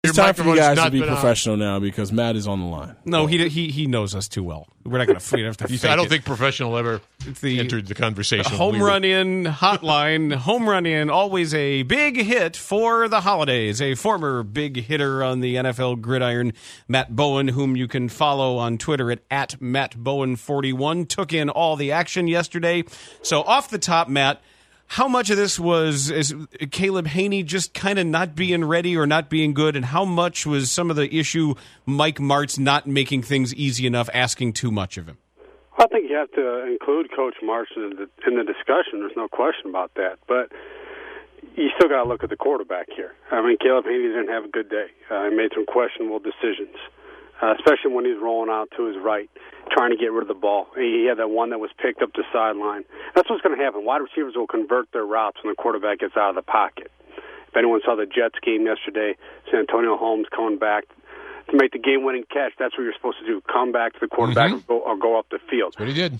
It's time for you guys to be professional now because Matt is on the line. No, he knows us too well. We're not going to have to fake I don't think professional ever entered the conversation. Home run in hotline. Home run in, always a big hit for the holidays. A former big hitter on the NFL gridiron, Matt Bowen, whom you can follow on Twitter at MattBowen41, took in all the action yesterday. So off the top, Matt, how much of this is Caleb Haney just kind of not being ready or not being good, and how much was some of the issue Mike Martz not making things easy enough, asking too much of him? I think you have to include Coach Martz in the discussion. There's no question about that. But you still got to look at the quarterback here. I mean, Caleb Haney didn't have a good day. He made some questionable decisions, especially when he's rolling out to his right, trying to get rid of the ball. He had that one that was picked up the sideline. That's what's going to happen. Wide receivers will convert their routes when the quarterback gets out of the pocket. If anyone saw the Jets game yesterday, San Antonio Holmes coming back to make the game-winning catch, that's what you're supposed to do, come back to the quarterback or go up the field. That's what he did.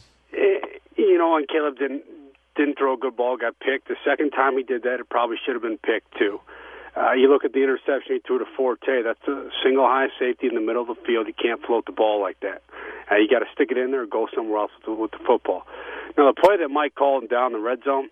And Caleb didn't throw a good ball, got picked. The second time he did that, it probably should have been picked too. You look at the interception he threw to Forte. That's a single high safety in the middle of the field. You can't float the ball like that. You got to stick it in there or go somewhere else with the football. Now, the play that Mike called down the red zone,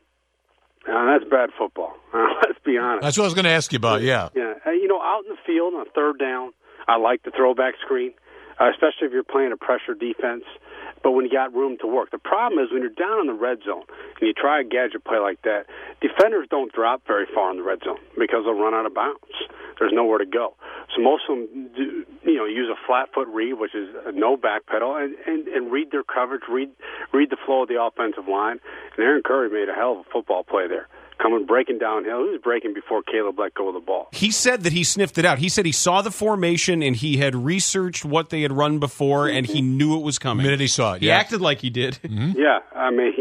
that's bad football. Let's be honest. That's what I was going to ask you about, yeah. Yeah. Out in the field on third down, I like the throwback screen, especially if you're playing a pressure defense. But when you got room to work, the problem is when you're down in the red zone and you try a gadget play like that, defenders don't drop very far in the red zone because they'll run out of bounds. There's nowhere to go. So most of them do, use a flat foot read, which is no back pedal, and read their coverage, read the flow of the offensive line. And Aaron Curry made a hell of a football play there. Coming breaking downhill. He was breaking before Caleb let go of the ball. He said that he sniffed it out. He said he saw the formation and he had researched what they had run before and he knew it was coming. The minute he saw it, He acted like he did. Mm-hmm. Yeah, I mean,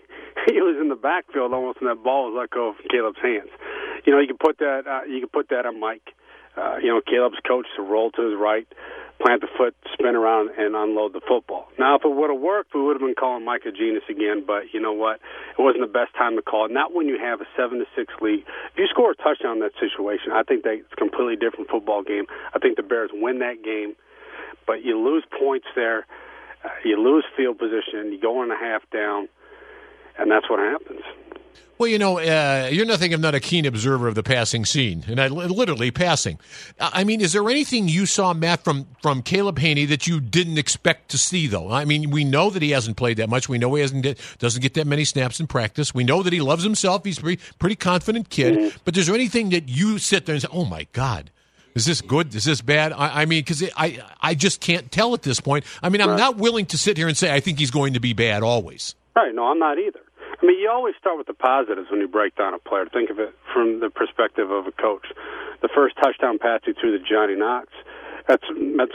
he was in the backfield almost when that ball was let go from Caleb's hands. You can put that on Mike. Caleb's coach to roll to his right, plant the foot, spin around, and unload the football. Now, if it would have worked, we would have been calling Mike a genius again, but you know what? It wasn't the best time to call it. Not when you have a 7-6 lead. If you score a touchdown in that situation, I think that's a completely different football game. I think the Bears win that game, but you lose points there. You lose field position. You go in a half down, and that's what happens. Well, you're nothing if not a keen observer of the passing scene, and literally passing. I mean, is there anything you saw, Matt, from Caleb Haney that you didn't expect to see, though? I mean, we know that he hasn't played that much. We know he doesn't get that many snaps in practice. We know that he loves himself. He's a pretty confident kid. Mm-hmm. But is there anything that you sit there and say, oh, my God, is this good? Is this bad? I mean, because I just can't tell at this point. I mean, I'm not willing to sit here and say I think he's going to be bad always. Right. No, I'm not either. I mean, you always start with the positives when you break down a player. Think of it from the perspective of a coach. The first touchdown pass he threw to Johnny Knox, that's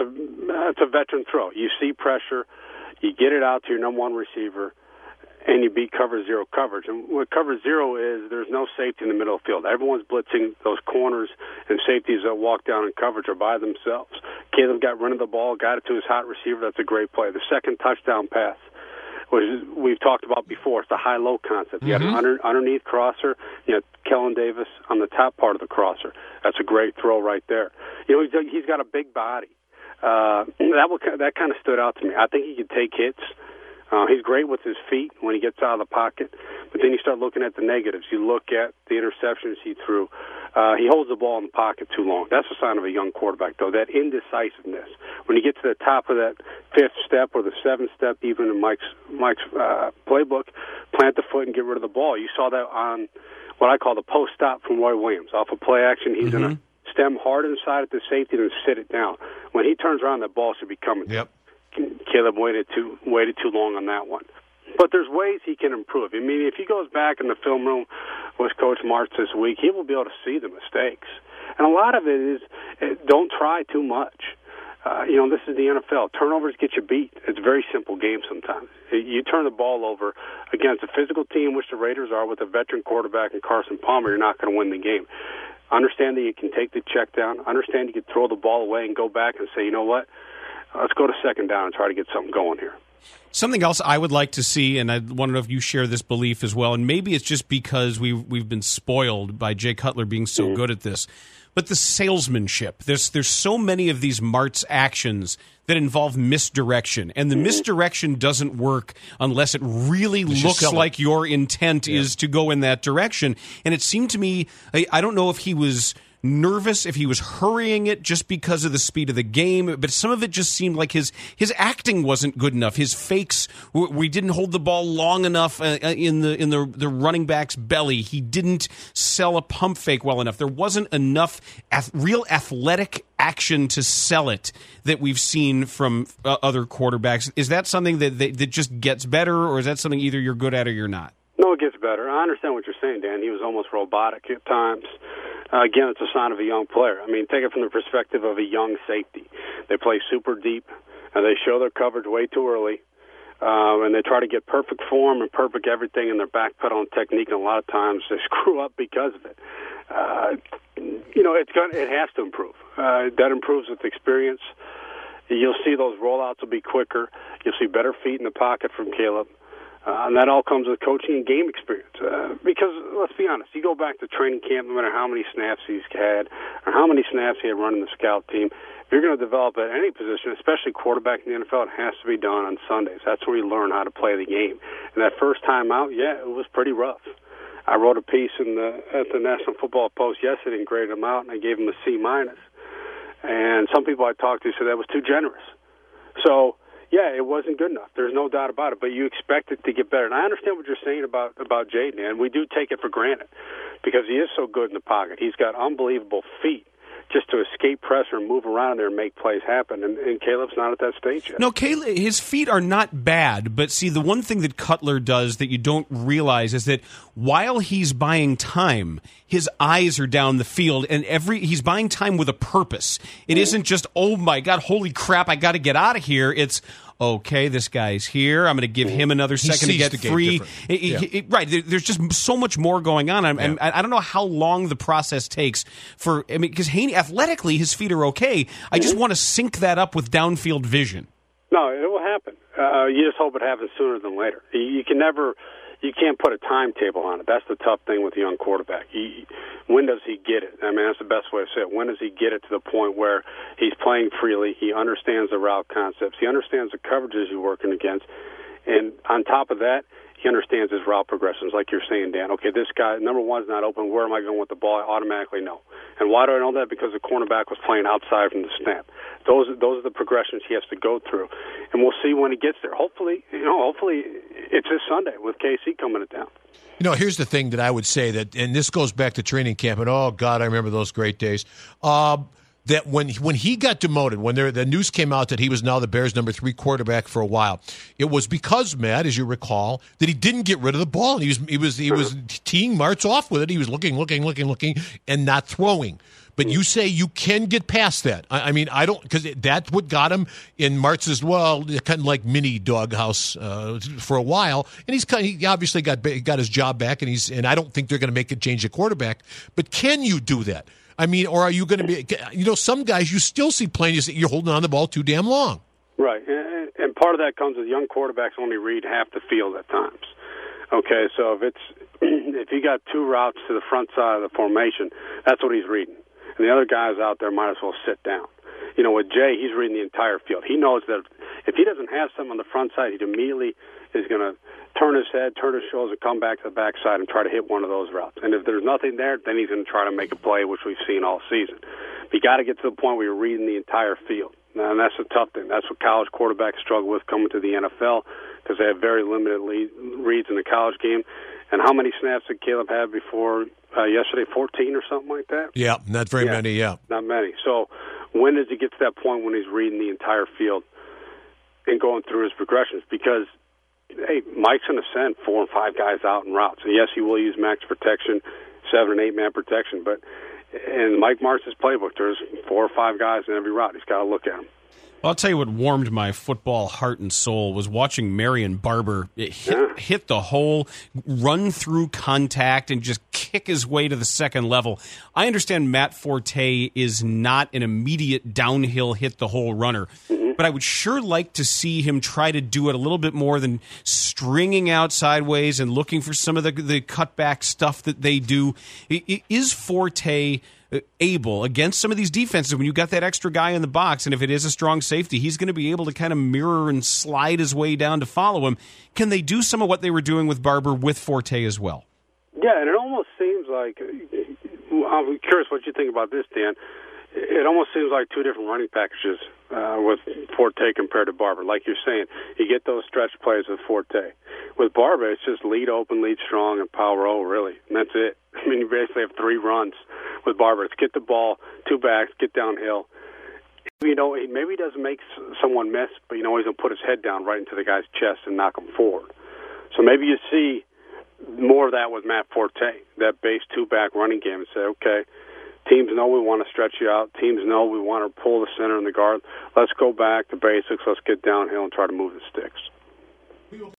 a veteran throw. You see pressure, you get it out to your number one receiver, and you beat cover zero coverage. And what cover zero is, there's no safety in the middle of the field. Everyone's blitzing. Those corners and safeties that walk down in coverage are by themselves. Caleb got rid of the ball, got it to his hot receiver. That's a great play. The second touchdown pass, which we've talked about before, it's the high-low concept. You have an underneath crosser, Kellen Davis on the top part of the crosser. That's a great throw right there. He's got a big body. That kind of stood out to me. I think he could take hits. He's great with his feet when he gets out of the pocket. But then you start looking at the negatives. You look at the interceptions he threw. He holds the ball in the pocket too long. That's a sign of a young quarterback, though, that indecisiveness. When you get to the top of that fifth step or the seventh step, even in Mike's playbook, plant the foot and get rid of the ball. You saw that on what I call the post stop from Roy Williams. Off of play action, he's going to stem hard inside at the safety and sit it down. When he turns around, that ball should be coming. Yep. Caleb waited too long on that one. But there's ways he can improve. I mean, if he goes back in the film room with Coach Martz this week, he will be able to see the mistakes. And a lot of it is don't try too much. This is the NFL. Turnovers get you beat. It's a very simple game sometimes. You turn the ball over against a physical team, which the Raiders are, with a veteran quarterback and Carson Palmer, you're not going to win the game. Understand that you can take the check down. Understand you can throw the ball away and go back and say, you know what, let's go to second down and try to get something going here. Something else I would like to see, and I want to know if you share this belief as well, and maybe it's just because we've been spoiled by Jay Cutler being so good at this, but the salesmanship. There's so many of these Martz actions that involve misdirection, and the misdirection doesn't work unless it really looks like your intent is to go in that direction. And it seemed to me, I don't know if he was nervous, if he was hurrying it just because of the speed of the game, but some of it just seemed like his acting wasn't good enough. His fakes, we didn't hold the ball long enough in the running back's belly. He didn't sell a pump fake well enough. There wasn't enough real athletic action to sell it that we've seen from other quarterbacks. Is that something that just gets better, or is that something either you're good at or you're not? No, it gets better. I understand what you're saying, Dan. He was almost robotic at times. Again, it's a sign of a young player. I mean, take it from the perspective of a young safety. They play super deep, and they show their coverage way too early, and they try to get perfect form and perfect everything in their backpedal and technique, and a lot of times they screw up because of it. It has to improve. That improves with experience. You'll see those rollouts will be quicker. You'll see better feet in the pocket from Caleb. And that all comes with coaching and game experience. Because, let's be honest, you go back to training camp, no matter how many snaps he's had or how many snaps he had running the scout team, if you're going to develop at any position, especially quarterback in the NFL, it has to be done on Sundays. That's where you learn how to play the game. And that first time out, it was pretty rough. I wrote a piece at the National Football Post yesterday and graded him out, and I gave him a C-. And some people I talked to said that was too generous. So, it wasn't good enough. There's no doubt about it. But you expect it to get better. And I understand what you're saying about Jaden, and we do take it for granted because he is so good in the pocket. He's got unbelievable feet just to escape pressure and move around there and make plays happen. And Caleb's not at that stage yet. No, Caleb, his feet are not bad. But see, the one thing that Cutler does that you don't realize is that while he's buying time, his eyes are down the field, and he's buying time with a purpose. It isn't just, oh my God, holy crap, I got to get out of here. It's, okay, this guy's here. I'm going to give him another second to get free. Right. There's just so much more going on. I don't know how long the process takes because Haney, athletically, his feet are okay. I just want to sync that up with downfield vision. No, it will happen. You just hope it happens sooner than later. You can't put a timetable on it. That's the tough thing with a young quarterback. When does he get it? I mean, that's the best way to say it. When does he get it to the point where he's playing freely, he understands the route concepts, he understands the coverages you're working against, and on top of that, he understands his route progressions, like you're saying, Dan. Okay, this guy, number one's not open. Where am I going with the ball? I automatically know. And why do I know that? Because the cornerback was playing outside from the snap. Those are the progressions he has to go through, and we'll see when he gets there. Hopefully it's this Sunday with KC coming to town. Here's the thing that I would say and this goes back to training camp, and oh God, I remember those great days. That when he got demoted, when the news came out that he was now the Bears' number 3 quarterback for a while, it was because, Matt, as you recall, that he didn't get rid of the ball. And he was teeing Martz off with it. He was looking, and not throwing. But you say you can get past that. I mean, I don't, because that's what got him in Martz's, kind of like mini doghouse for a while. And he obviously got his job back, and I don't think they're going to make a change at quarterback. But can you do that? I mean, or are you going to be, some guys you still see playing, you're holding on the ball too damn long. Right. And part of that comes with young quarterbacks only read half the field at times. Okay, so if you got 2 routes to the front side of the formation, that's what he's reading. And the other guys out there might as well sit down. With Jay, he's reading the entire field. He knows that if he doesn't have something on the front side, he immediately is going to turn his head, turn his shoulders, and come back to the backside and try to hit one of those routes. And if there's nothing there, then he's going to try to make a play, which we've seen all season. But you got to get to the point where you're reading the entire field. And that's a tough thing. That's what college quarterbacks struggle with coming to the NFL because they have very limited reads in the college game. And how many snaps did Caleb have before yesterday? 14 or something like that? Yeah, not very many, yeah. Not many. So when does he get to that point when he's reading the entire field and going through his progressions? Because, hey, Mike's going to send 4 and 5 guys out in routes. And yes, he will use max protection, 7 and 8 man protection. But in Mike Martz's playbook, there's 4 or 5 guys in every route. He's got to look at them. Well, I'll tell you what warmed my football heart and soul was watching Marion Barber hit the hole, run through contact, and just kick his way to the second level. I understand Matt Forte is not an immediate downhill hit the hole runner, but I would sure like to see him try to do it a little bit more than stringing out sideways and looking for some of the cutback stuff that they do. Is Forte able against some of these defenses when you got that extra guy in the box, and if it is a strong safety, he's going to be able to kind of mirror and slide his way down to follow him. Can they do some of what they were doing with Barber with Forte as well? Yeah, and it almost seems like, I'm curious what you think about this, Dan. It almost seems like two different running packages with Forte compared to Barber. Like you're saying, you get those stretch plays with Forte. With Barber, it's just lead open, lead strong, and power roll, really. And that's it. I mean, you basically have three runs with Barber. It's get the ball, two backs, get downhill. You know, maybe he doesn't make someone miss, but you know he's going to put his head down right into the guy's chest and knock him forward. So maybe you see more of that with Matt Forte, that base two-back running game, and say, okay, teams know we want to stretch you out. Teams know we want to pull the center and the guard. Let's go back to basics. Let's get downhill and try to move the sticks.